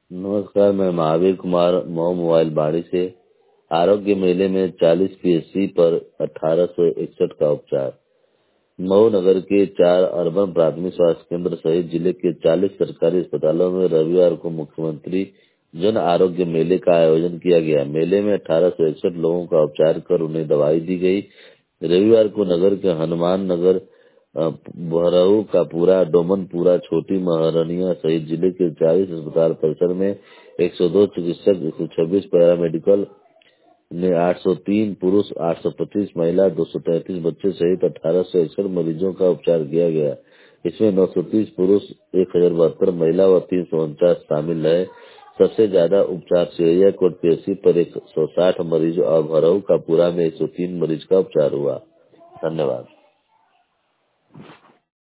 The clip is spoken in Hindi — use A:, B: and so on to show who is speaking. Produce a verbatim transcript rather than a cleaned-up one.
A: नमस्कार, मैं महावीर कुमार मऊ मोबाइल बाड़ी से। आरोग्य मेले में चालीस पीएचसी पर अठारह सौ इकसठ का उपचार। मऊ नगर के चार अर्बन प्राथमिक स्वास्थ्य केंद्र सहित जिले के चालीस सरकारी अस्पतालों में रविवार को मुख्यमंत्री जन आरोग्य मेले का आयोजन किया गया। मेले में अठारह सौ इकसठ लोगों का उपचार कर उन्हें दवाई दी गई। रविवार को नगर के हनुमान नगर, बहराऊ का पूरा, डोमनपुरा, छोटी महरनिया सहित जिले के चालीस अस्पताल परिसर में एक सौ दो चिकित्सक, एक सौ छब्बीस पैरामेडिकल ने आठ सौ तीन पुरुष, आठ सौ पच्चीस महिला, दो सौ तैंतीस बच्चे सहित अठारह सौ इकसठ मरीजों का उपचार किया गया। इसमें नौ सौ तीस पुरुष, एक हजार बहत्तर महिला व तीन सौ उनचास शामिल है। सबसे ज्यादा उपचार सिरैया कोट पीएचसी पर एक सौ साठ मरीज और भरऊ का पूरा में एक सौ तीन मरीज का उपचार हुआ। धन्यवाद।